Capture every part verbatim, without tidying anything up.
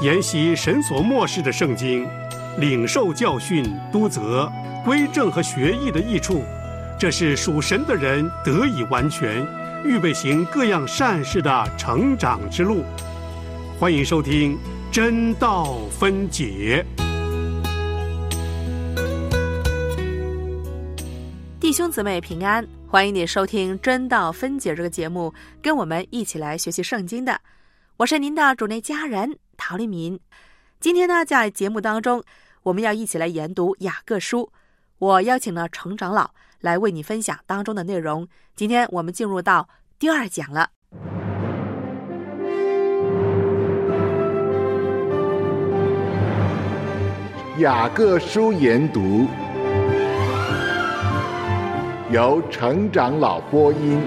研习神所默示的圣经，领受教训、督责、归正和学艺的益处，这是属神的人得以完全，预备行各样善事的成长之路。欢迎收听真道分解。 弟兄姊妹平安，欢迎你收听真道分解这个节目，跟我们一起来学习圣经的。我是您的主内家人陶丽敏。今天呢，在节目当中，我们要一起来研读雅各书。我邀请了程长老来为你分享当中的内容。今天我们进入到第二讲了。 雅各书研读，由程长老播音。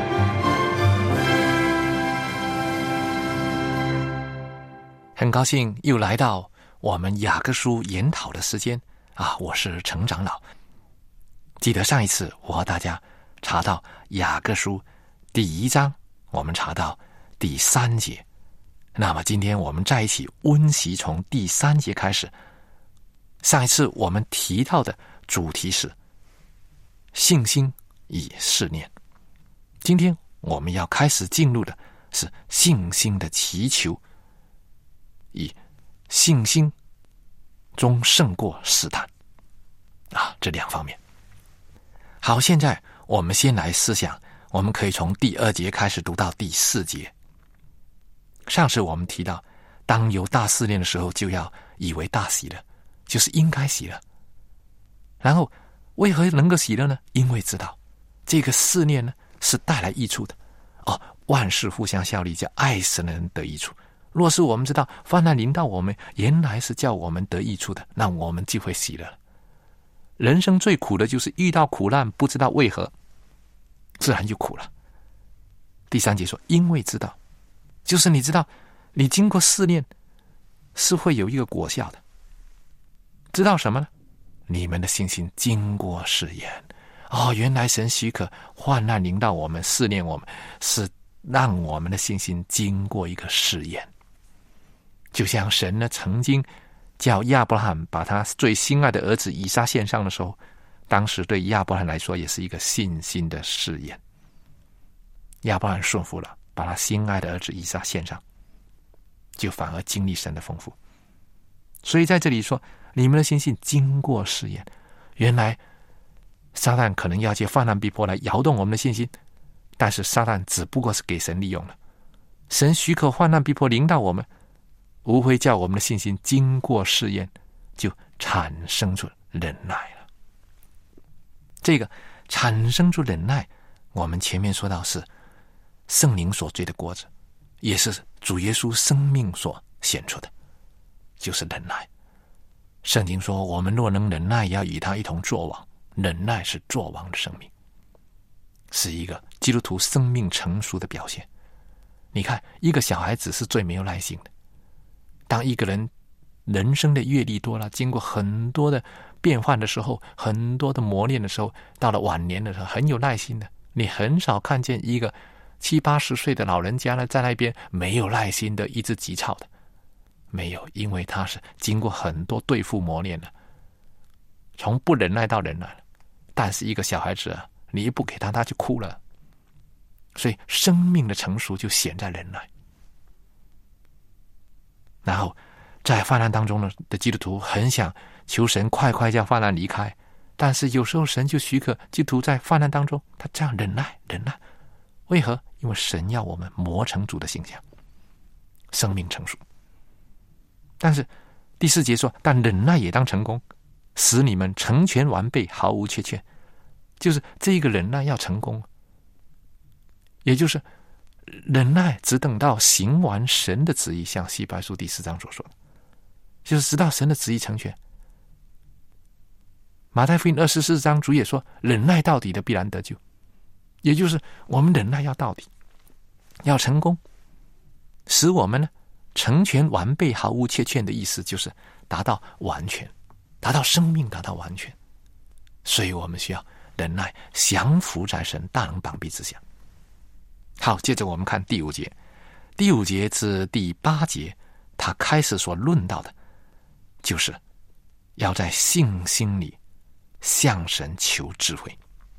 很高兴又来到我们雅各书研讨的时间啊！我是程长老。记得上一次我和大家查到雅各书第一章，我们查到第三节。那么今天我们在一起温习从第三节开始。上一次我们提到的主题是信心与试炼，今天我们要开始进入的是信心的祈求，以信心中胜过试探啊，这两方面。好，现在我们先来思想，我们可以从第二节开始读到第四节。上次我们提到，当有大试炼的时候，就要以为大喜乐，就是应该喜乐。然后为何能够喜乐呢？因为知道这个试炼呢是带来益处的哦，万事互相效力，叫爱神的人得益处。若是我们知道患难临到我们原来是叫我们得益处的，那我们就会喜乐了。人生最苦的就是遇到苦难不知道为何，自然就苦了。第三节说因为知道，就是你知道你经过试炼是会有一个果效的。知道什么呢？你们的信心经过试验。哦，原来神许可患难临到我们，试炼我们，是让我们的信心经过一个试验。就像神呢曾经叫亚伯拉罕把他最心爱的儿子以撒献上的时候，当时对亚伯拉罕来说也是一个信心的试验。亚伯拉罕顺服了，把他心爱的儿子以撒献上，就反而经历神的丰富。所以在这里说你们的信心经过试验，原来撒旦可能要借患难逼迫来摇动我们的信心，但是撒旦只不过是给神利用了。神许可患难逼迫临到我们，无非叫我们的信心经过试验，就产生出忍耐了。这个产生出忍耐，我们前面说到是圣灵所结的果子，也是主耶稣生命所显出的，就是忍耐。圣经说我们若能忍耐，要与他一同作王。忍耐是作王的生命，是一个基督徒生命成熟的表现。你看一个小孩子是最没有耐心的，当一个人人生的阅历多了，经过很多的变换的时候，很多的磨练的时候，到了晚年的时候很有耐心的。你很少看见一个七八十岁的老人家呢，在那边没有耐心的一直急躁的，没有，因为他是经过很多对付磨练的，从不忍耐到忍耐了。但是一个小孩子啊，你一不给他，他就哭了。所以生命的成熟就显在忍耐。然后在患难当中呢的基督徒很想求神快快叫患难离开，但是有时候神就许可基督徒在患难当中他这样忍耐忍耐。为何？因为神要我们磨成主的形象，生命成熟。但是第四节说，但忍耐也当成功，使你们成全完备，毫无缺欠。就是这个忍耐要成功，也就是忍耐只等到行完神的旨意，像希伯来书第四章所说的，就是直到神的旨意成全。马太福音二十四章主也说，忍耐到底的必然得救。也就是我们忍耐要到底，要成功，使我们呢成全完备，毫无缺欠的意思就是达到完全，达到生命，达到完全。所以我们需要忍耐，降服在神大能膀臂之下。好，接着我们看第五节，第五节至第八节他开始所论到的，就是要在信心里向神求智慧。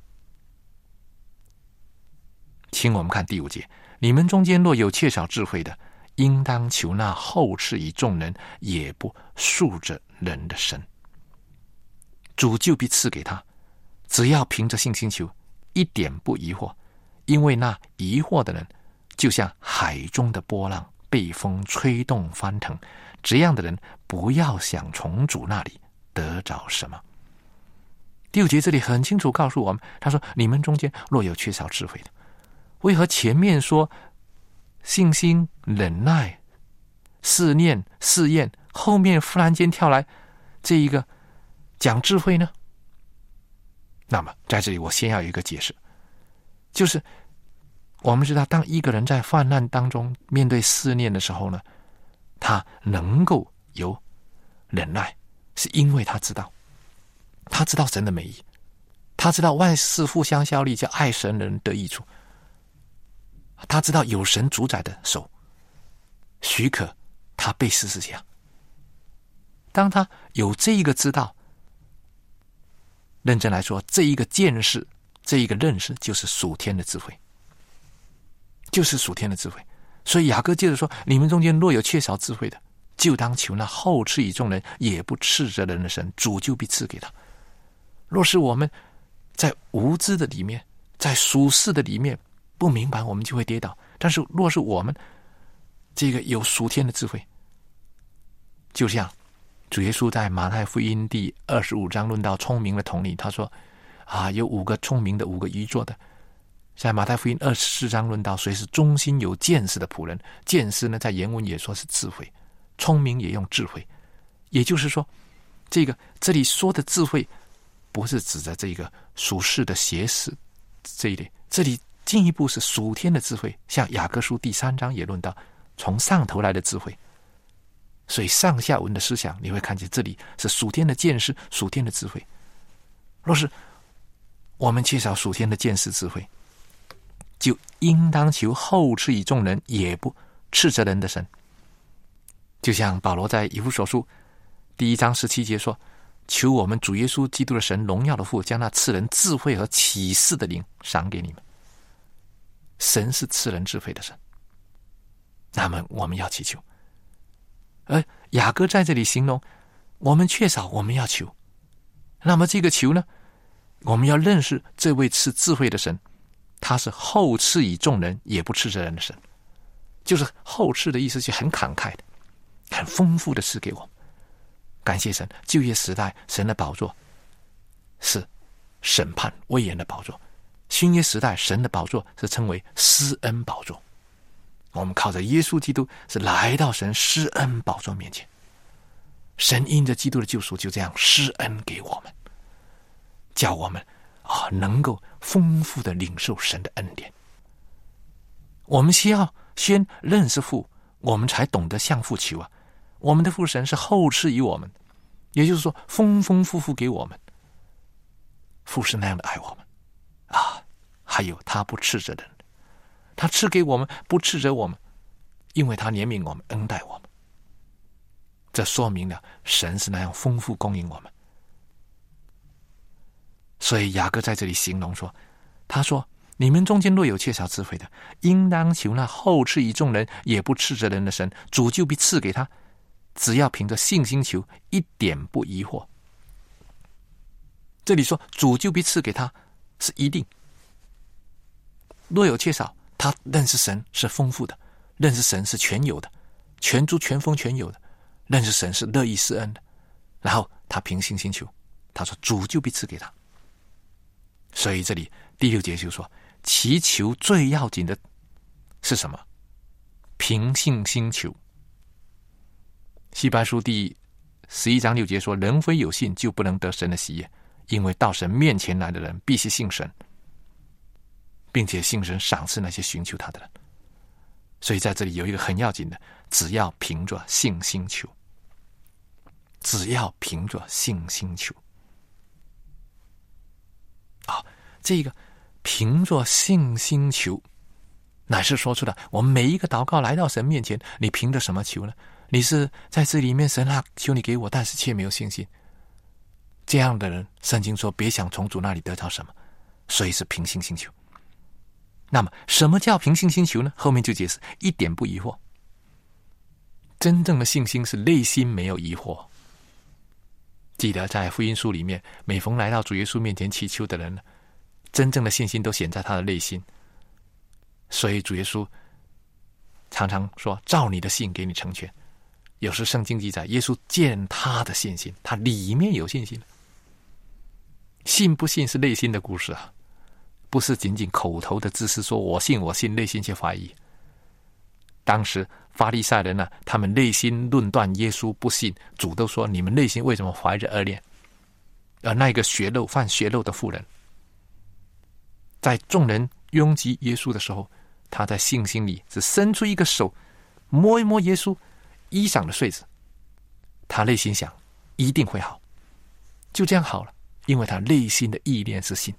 请我们看第五节，你们中间若有缺少智慧的，应当求那厚赐于众人也不恕着人的神，主就必赐给他，只要凭着信心求，一点不疑惑。因为那疑惑的人就像海中的波浪，被风吹动翻腾，这样的人不要想从主那里得着什么。第五节这里很清楚告诉我们，他说你们中间若有缺少智慧的，为何前面说信心、忍耐、试念、试验，后面忽然间跳来这一个讲智慧呢？那么在这里我先要有一个解释，就是我们知道当一个人在患难当中面对试炼的时候呢，他能够有忍耐，是因为他知道他知道神的美意，他知道万事互相效力，叫爱神的人得益处，他知道有神主宰的手许可他被试试下。当他有这一个知道，认真来说，这一个见识，这一个认识，就是属天的智慧，就是属天的智慧。所以雅各接着说，你们中间若有缺少智慧的，就当求那厚赐于众人也不斥责人的神，主就必赐给他。若是我们在无知的里面，在属世的里面不明白，我们就会跌倒。但是若是我们这个有属天的智慧，就像主耶稣在马太福音第二十五章论到聪明的同理，他说啊，有五个聪明的，五个愚拙的。在马太福音二十四章论到谁是忠心有见识的仆人，见识呢在原文也说是智慧，聪明也用智慧。也就是说，这个这里说的智慧不是指着这个属世的邪识这一类，这里进一步是属天的智慧，像雅各书第三章也论到从上头来的智慧。所以上下文的思想你会看见这里是属天的见识，属天的智慧。若是我们缺少属天的见识智慧，就应当求厚赐于众人也不斥责人的神。就像保罗在以弗所书第一章十七节说，求我们主耶稣基督的神荣耀的父，将那赐人智慧和启示的灵赏给你们。神是赐人智慧的神，那么我们要祈求。而雅各在这里形容我们缺少，我们要求。那么这个求呢，我们要认识这位赐智慧的神，他是厚赐于众人也不斥责人的神。就是厚赐的意思，就很慷慨的很丰富的赐给我们。感谢神，旧约时代神的宝座是审判威严的宝座，新约时代神的宝座是称为施恩宝座。我们靠着耶稣基督是来到神施恩宝座面前，神因着基督的救赎就这样施恩给我们，叫我们啊能够丰富的领受神的恩典。我们需要先认识父，我们才懂得向父求啊。我们的父神是厚赐于我们，也就是说丰丰富富给我们。父是那样的爱我们啊，还有他不斥责人，他赐给我们不斥责我们，因为他怜悯我们，恩待我们。这说明了神是那样丰富供应我们。所以雅各在这里形容说，他说你们中间若有缺少智慧的，应当求那厚赐于众人也不斥责人的神，主就必赐给他，只要凭着信心求，一点不疑惑。这里说主就必赐给他是一定，若有缺少，他认识神是丰富的，认识神是全有的，全诸全丰全有的，认识神是乐意施恩的，然后他凭信心求，他说主就必赐给他。所以这里第六节就说，祈求最要紧的是什么？凭信心求。希伯来书第十一章六节说，人非有信就不能得神的喜悦，因为到神面前来的人必须信神，并且信神赏赐那些寻求他的人。所以在这里有一个很要紧的，只要凭着信心求，只要凭着信心求啊，这个凭着信心求乃是说出了我们每一个祷告来到神面前，你凭着什么求呢？ 你是在这里面，神啊，求你给我，但是却没有信心。这样的人，圣经说别想从主那里得着什么，所以是凭信心求。那么什么叫凭信心求呢？后面就解释，一点不疑惑。真正的信心是内心没有疑惑。记得在福音书里面，每逢来到主耶稣面前祈求的人，真正的信心都显在他的内心。所以主耶稣常常说，照你的信给你成全。有时圣经记载，耶稣见他的信心，他里面有信心。信不信是内心的故事啊，不是仅仅口头的自私，说我信我信，内心却怀疑。当时法利赛人呢、啊，他们内心论断耶稣不信，主都说你们内心为什么怀着恶念？而那个血肉犯血肉的妇人，在众人拥挤耶稣的时候，他在信心里只伸出一个手，摸一摸耶稣衣裳的穗子，他内心想一定会好，就这样好了，因为他内心的意念是信。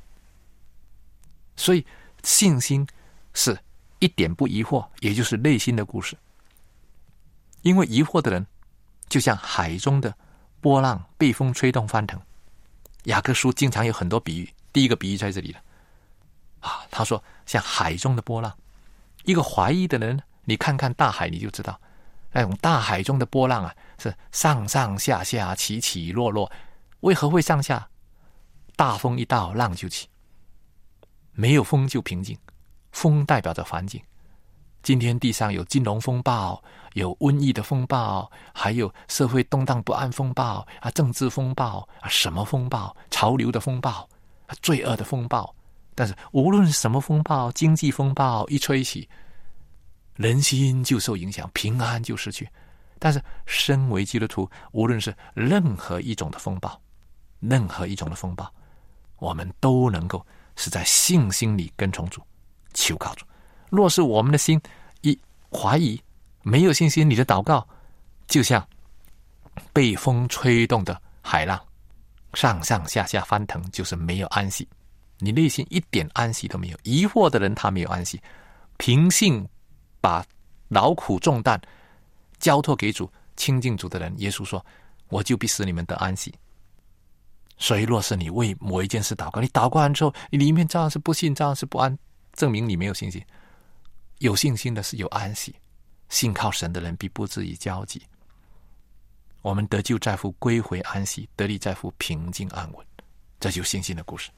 所以信心是一点不疑惑，也就是内心的故事。因为疑惑的人就像海中的波浪被风吹动翻腾。雅各书经常有很多比喻，第一个比喻在这里了啊，他说像海中的波浪。一个怀疑的人，你看看大海你就知道，那种大海中的波浪啊，是上上下下起起落落。为何会上下？大风一到，浪就起。没有风就平静，风代表着环境。今天地上有金融风暴，有瘟疫的风暴，还有社会动荡不安风暴啊，政治风暴啊，什么风暴，潮流的风暴啊，罪恶的风暴。但是无论什么风暴，经济风暴一吹起，人心就受影响，平安就失去。但是身为基督徒，无论是任何一种的风暴，任何一种的风暴，我们都能够是在信心里跟从主，求告主。若是我们的心一怀疑，没有信心，你的祷告就像被风吹动的海浪，上上下下翻腾，就是没有安息。你内心一点安息都没有。疑惑的人他没有安息，凭信把劳苦重担交托给主，亲近主的人，耶稣说我就必使你们得安息。所以若是你为某一件事祷告，你祷告完之后，你里面照样是不信，照样是不安，证明你没有信心。有信心的是有安息，信靠神的人必不至于焦急。我们得救在乎归回安息，得力在乎平静安稳，这就是信心的故事。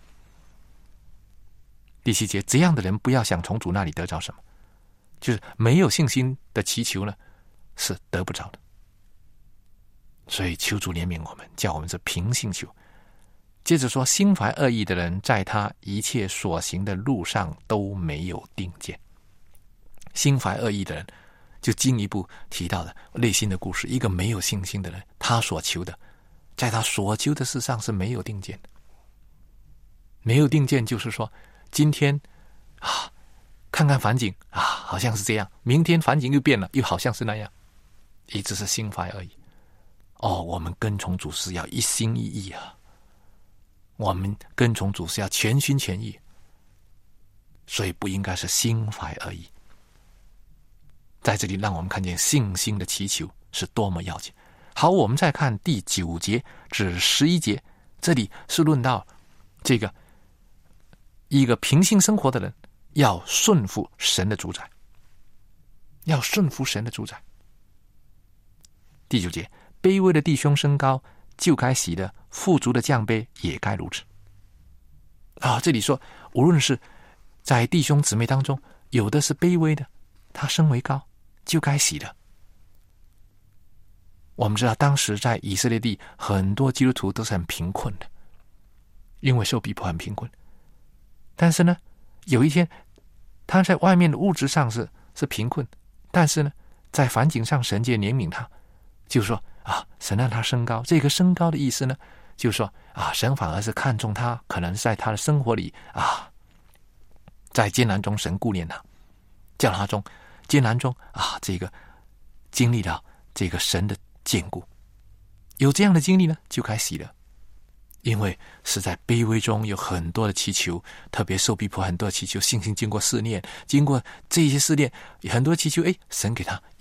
第七节，这样的人不要想从主那里得着什么，就是没有信心的祈求呢，是得不着的。所以求主怜悯我们，叫我们是凭信求。接着说，心怀恶意的人，在他一切所行的路上都没有定见。心怀恶意的人，就进一步提到了内心的故事。一个没有信心的人，他所求的，在他所求的事上是没有定见的。没有定见就是说，今天啊，看看环境啊，好像是这样，明天环境又变了，又好像是那样，一直是心怀恶意。哦，我们跟从主是要一心一意啊，我们跟从主是要全心全意，所以不应该是心怀恶意。在这里让我们看见信心的祈求是多么要紧。好，我们再看第九节至十一节，这里是论到这个一个平信生活的人要顺服神的主宰，要顺服神的主宰。第九节，卑微的弟兄升高，就该喜乐；富足的降卑，也该如此。啊，这里说，无论是在弟兄姊妹当中，有的是卑微的，他升为高，就该喜乐。我们知道，当时在以色列地，很多基督徒都是很贫困的，因为受逼迫很贫困。但是呢，有一天，他在外面的物质上是是贫困，但是呢，在环境上神界怜悯他，就说啊，神让他升高。这个升高的意思呢，就是说啊，神反而是看重他，可能在他的生活里啊，在艰难中神顾念他，叫他中艰难中啊，这个经历到这个神的眷顾。有这样的经历呢，就该喜乐。因为是在卑微中有很多的祈求，特别受逼迫很多的祈求，信心经过试炼，经过这些试炼，很多祈求，哎，神给他一个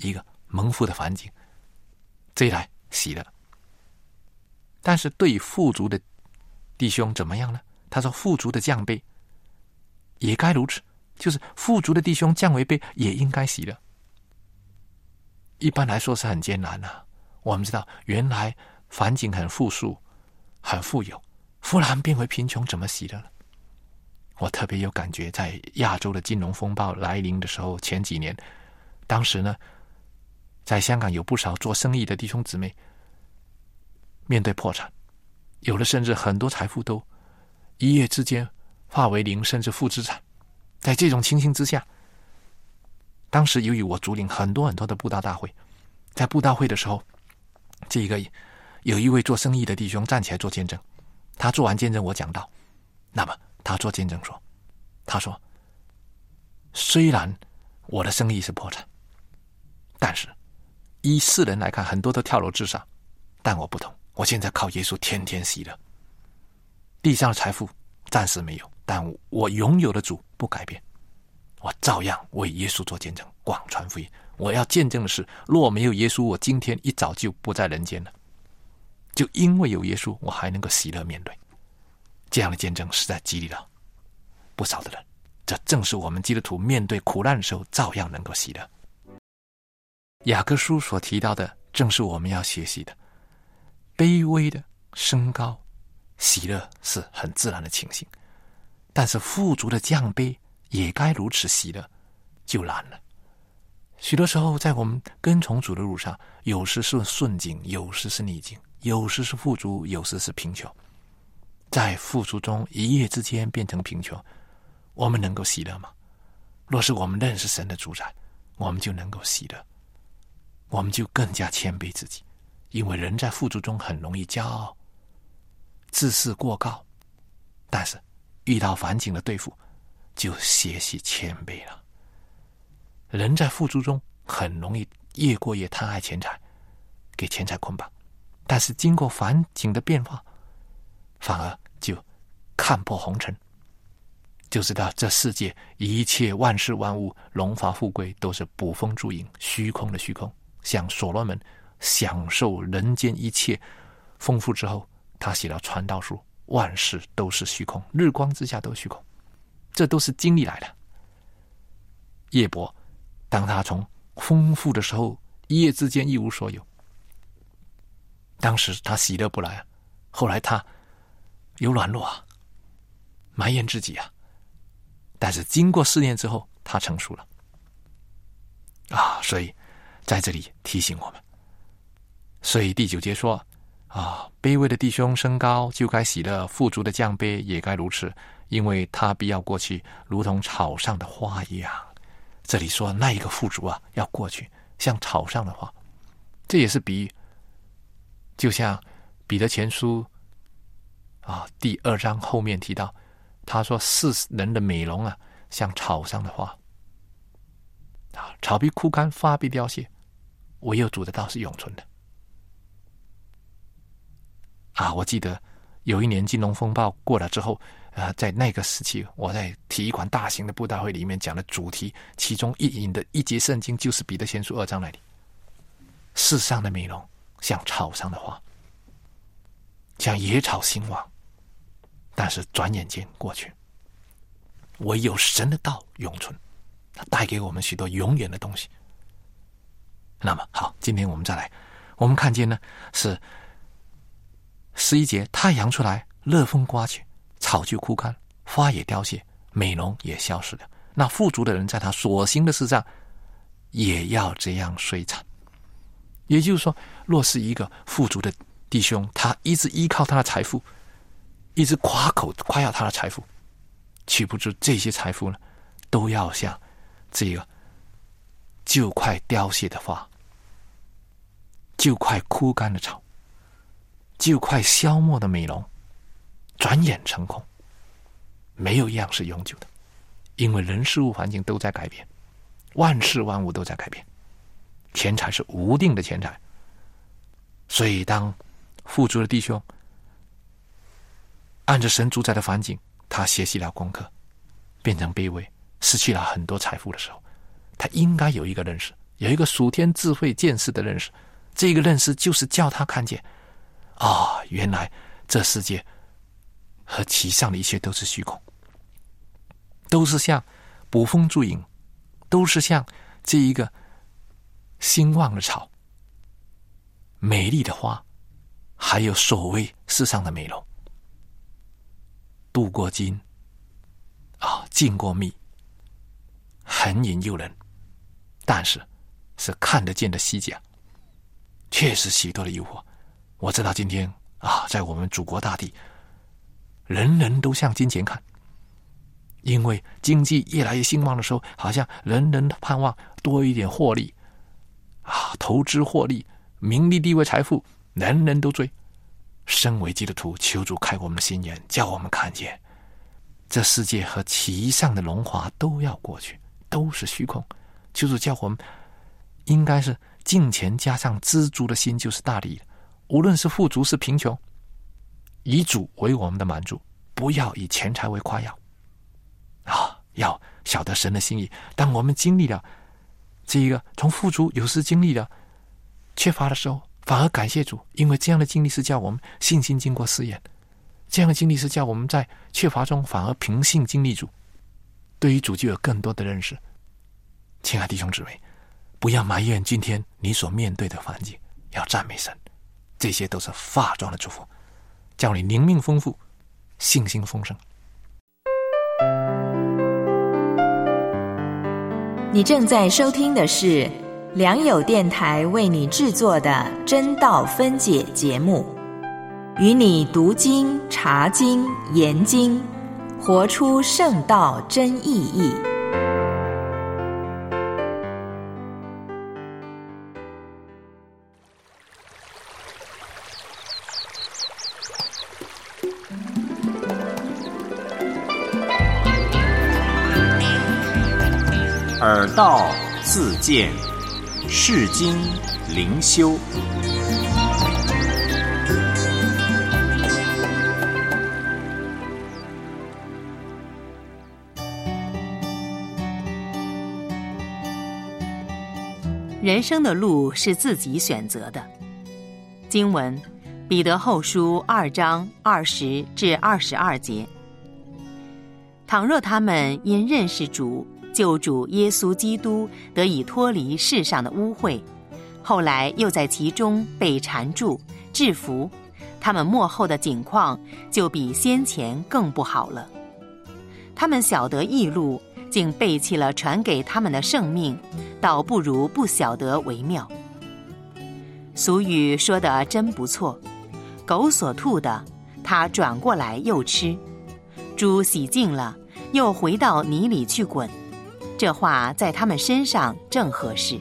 蒙福的环境，这一来喜乐。但是对于富足的弟兄怎么样呢？他说富足的降卑也该如此，就是富足的弟兄降为卑也应该喜乐。一般来说是很艰难啊。我们知道原来环境很富庶很富有，忽然变为贫穷，怎么喜乐呢？我特别有感觉，在亚洲的金融风暴来临的时候，前几年当时呢，在香港有不少做生意的弟兄姊妹面对破产，有的甚至很多财富都一夜之间化为零，甚至负资产。在这种情形之下，当时由于我主领很多很多的布道大会，在布道会的时候，这个有一位做生意的弟兄站起来做见证。他做完见证，我讲到，那么他做见证说，他说虽然我的生意是破产，但是依世人来看很多都跳楼自杀，但我不同，我现在靠耶稣天天喜乐。地上的财富暂时没有，但我拥有的主不改变，我照样为耶稣做见证，广传福音。我要见证的是，若没有耶稣，我今天一早就不在人间了。就因为有耶稣，我还能够喜乐面对。这样的见证实在激励了不少的人。这正是我们基督徒面对苦难的时候照样能够喜乐。雅各书所提到的正是我们要学习的，卑微的升高喜乐是很自然的情形，但是富足的降卑也该如此喜乐，就难了。许多时候在我们跟从主的路上，有时是顺境，有时是逆境，有时是富足，有时是贫穷。在富足中一夜之间变成贫穷，我们能够喜乐吗？若是我们认识神的主宰，我们就能够喜乐，我们就更加谦卑自己。因为人在富足中很容易骄傲，自视过高，但是遇到环境的对付，就学习谦卑了。人在富足中很容易越过越贪爱钱财，给钱财捆绑，但是经过环境的变化，反而就看破红尘，就知道这世界一切万事万物荣华富贵都是捕风捉影，虚空的虚空。像所罗门享受人间一切丰富之后，他写了传道书，万事都是虚空，日光之下都是虚空，这都是经历来的。耶伯当他从丰富的时候一夜之间一无所有，当时他喜乐不来啊，后来他有软弱啊，埋怨自己啊，但是经过试炼之后他成熟了啊。所以在这里提醒我们，所以第九节说啊，卑微的弟兄升高就该喜乐，富足的降卑也该如此，因为他必要过去，如同草上的花一样。这里说那一个富足啊要过去，像草上的花，这也是比喻。就像彼得前书啊第二章后面提到，他说世人的美容啊像草上的花啊，草必枯干，花必凋谢，唯有主的道是永存的啊。我记得有一年金融风暴过了之后啊，在那个时期，我在体育馆大型的布道会里面讲的主题，其中一引的一节圣经就是彼得前书二章那里，世上的美容像草上的花，像野草兴旺，但是转眼间过去，唯有神的道永存，它带给我们许多永远的东西。那么好，今天我们再来，我们看见呢是十一节，太阳出来，热风刮去，草就枯干，花也凋谢，美容也消失了。那富足的人在他所行的事上也要这样衰残。也就是说，若是一个富足的弟兄，他一直依靠他的财富，一直夸口夸耀他的财富，岂不知这些财富呢都要像这个就快凋谢的花，就快枯干的草，就快消没的美容，转眼成空，没有一样是永久的。因为人事物环境都在改变，万事万物都在改变，钱财是无定的钱财。所以当富足的弟兄按着神主宰的环境，他学习了功课，变成卑微，失去了很多财富的时候，他应该有一个认识， 有一个属天智慧见识的认识，这个认识就是叫他看见啊、哦，原来这世界和其上的一切都是虚空，都是像捕风捉影，都是像这一个兴旺的草，美丽的花，还有所谓世上的美容。镀过金啊，浸过蜜，很引诱人，但是是看得见的虚假，确实许多的诱惑。我知道今天啊，在我们祖国大地，人人都向金钱看，因为经济越来越兴旺的时候，好像人人盼望多一点获利啊，投资获利，名利地位财富，人人都追。身为基督徒，求主开我们的心眼，叫我们看见这世界和其上的荣华都要过去，都是虚空。求主叫我们应该是敬虔加上知足的心，就是大利的。无论是富足是贫穷，以主为我们的满足，不要以钱财为夸耀啊！要晓得神的心意。当我们经历了这一个从富足有时经历了缺乏的时候，反而感谢主，因为这样的经历是叫我们信心经过试验，这样的经历是叫我们在缺乏中反而凭信经历主，对于主就有更多的认识。亲爱弟兄姊妹，不要埋怨今天你所面对的环境，要赞美神，这些都是发壮的祝福，叫你灵命丰富，信心丰盛。 你正在收听的是良友电台为你制作的真道分解节目，与你读经、查经、研经，活出圣道真意义。 耳道自见，世经灵修。 人生的路是自己选择的。经文，彼得后书二章二十至二十二节。倘若他们因认识主救主耶稣基督得以脱离世上的污秽，后来又在其中被缠住制服，他们末后的景况就比先前更不好了。他们晓得义路，竟背弃了传给他们的圣命，倒不如不晓得为妙。俗语说得真不错，狗所吐的，它转过来又吃；猪洗净了，又回到泥里去滚。这话在他们身上正合适。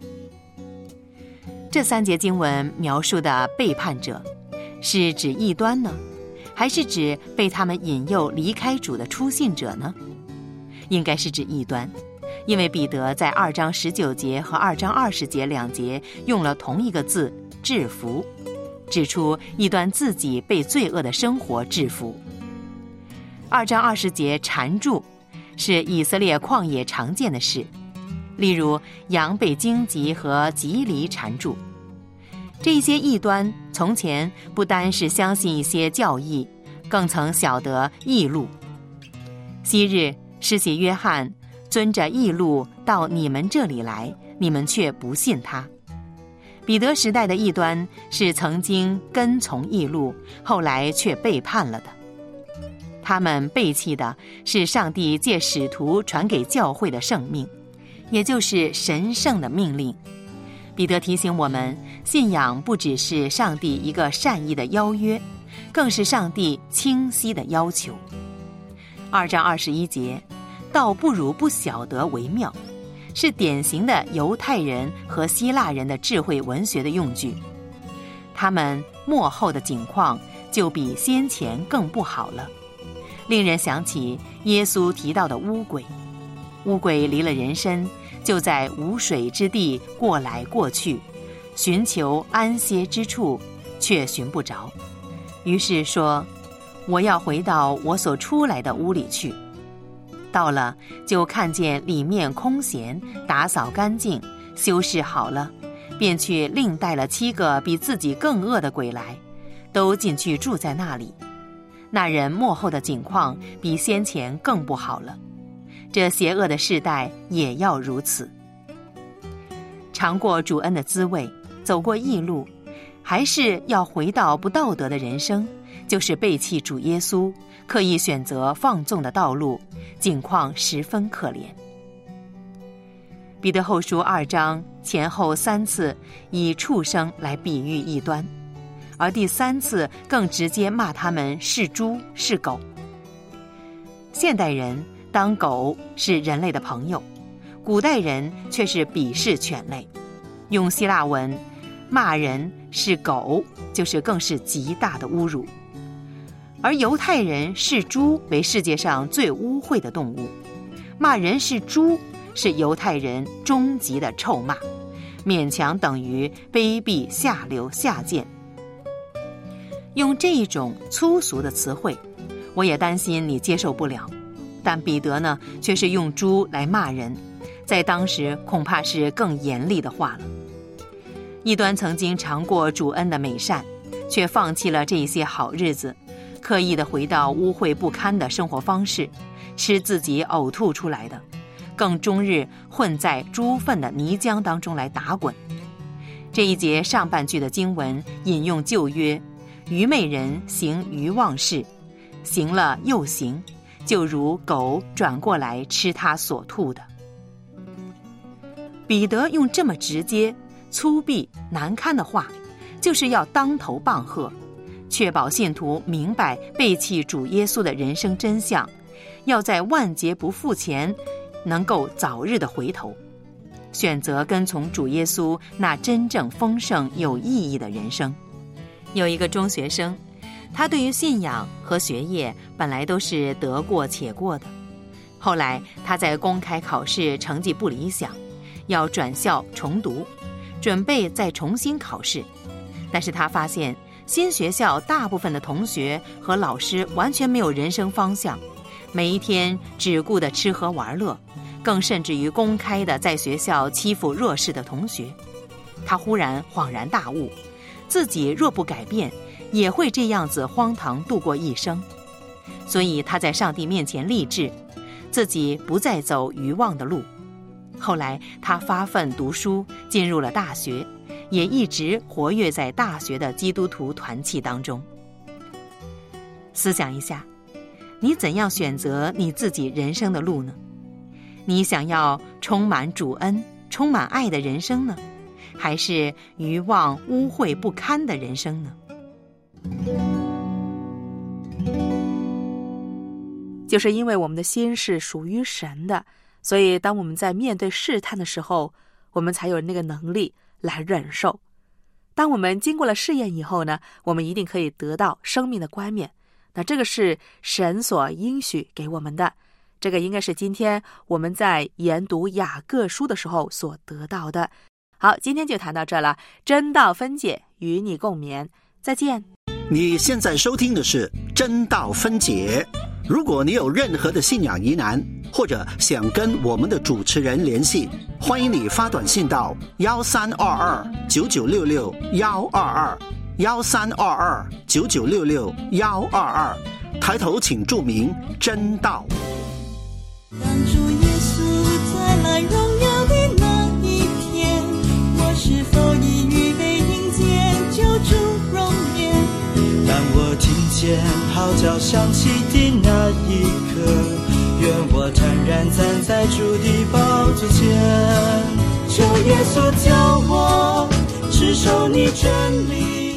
这三节经文描述的背叛者，是指异端呢，还是指被他们引诱离开主的初信者呢？应该是指异端，因为彼得在二章十九节和二章二十节两节用了同一个字制服，指出异端自己被罪恶的生活制服。二章二十节缠住，是以色列旷野常见的事，例如羊被荆棘和棘藜缠住。这些异端从前不单是相信一些教义，更曾晓得义路。昔日施洗约翰遵着义路到你们这里来，你们却不信他。彼得时代的异端是曾经跟从义路，后来却背叛了的。他们背弃的是上帝借使徒传给教会的圣命，也就是神圣的命令。彼得提醒我们，信仰不只是上帝一个善意的邀约，更是上帝清晰的要求。二章二十一节，倒不如不晓得为妙，是典型的犹太人和希腊人的智慧文学的用句。他们末后的景况就比先前更不好了，令人想起耶稣提到的污鬼。污鬼离了人身，就在无水之地过来过去，寻求安歇之处，却寻不着。于是说，我要回到我所出来的屋里去。到了，就看见里面空闲，打扫干净， 修饰好了，便去另带了七个比自己更恶的鬼来，都进去住在那里。那人末后的景况比先前更不好了，这邪恶的世代也要如此。尝过主恩的滋味，走过义路，还是要回到不道德的人生，就是背弃主耶稣，刻意选择放纵的道路，景况十分可怜。彼得后书二章前后三次以畜生来比喻异端，而第三次更直接骂他们是猪是狗。现代人当狗是人类的朋友，古代人却是鄙视犬类。用希腊文骂人是狗，就是更是极大的侮辱。而犹太人视猪为世界上最污秽的动物，骂人是猪是犹太人终极的臭骂，勉强等于卑鄙下流下贱。用这一种粗俗的词汇，我也担心你接受不了，但彼得呢，却是用猪来骂人，在当时恐怕是更严厉的话了。异端曾经尝过主恩的美善，却放弃了这一些好日子，刻意的回到污秽不堪的生活方式，吃自己呕吐出来的，更终日混在猪粪的泥浆当中来打滚。这一节上半句的经文引用旧约，愚昧人行愚妄事，行了又行，就如狗转过来吃他所吐的。彼得用这么直接、粗鄙、难堪的话，就是要当头棒喝，确保信徒明白背弃主耶稣的人生真相，要在万劫不复前能够早日的回头，选择跟从主耶稣那真正丰盛有意义的人生。有一个中学生，他对于信仰和学业本来都是得过且过的，后来他在公开考试成绩不理想，要转校重读，准备再重新考试。但是他发现新学校大部分的同学和老师完全没有人生方向，每一天只顾着吃喝玩乐，更甚至于公开的在学校欺负弱势的同学。他忽然恍然大悟，自己若不改变，也会这样子荒唐度过一生。所以他在上帝面前立志，自己不再走愚妄的路。后来他发奋读书，进入了大学，也一直活跃在大学的基督徒团契当中。思想一下，你怎样选择你自己人生的路呢？你想要充满主恩、充满爱的人生呢，还是愚妄污秽不堪的人生呢？就是因为我们的心是属于神的，所以当我们在面对试探的时候，我们才有那个能力来忍受。当我们经过了试验以后呢，我们一定可以得到生命的冠冕。那这个是神所应许给我们的，这个应该是今天我们在研读雅各书的时候所得到的。好，今天就谈到这了，真道分解，与你共勉，再见。 你现在收听的是真道分解。如果你有任何的信仰疑难，或者想跟我们的主持人联系，欢迎你发短信到幺三二二九九六六幺二二幺三二二九九六六幺二二，抬头请注明真道。 当主耶稣再来荣耀的那一天，我是否已预备迎接救主容颜？当我听见号角响起的那一刻，愿我坦然站在主的宝座前。求耶稣教我持守你真理。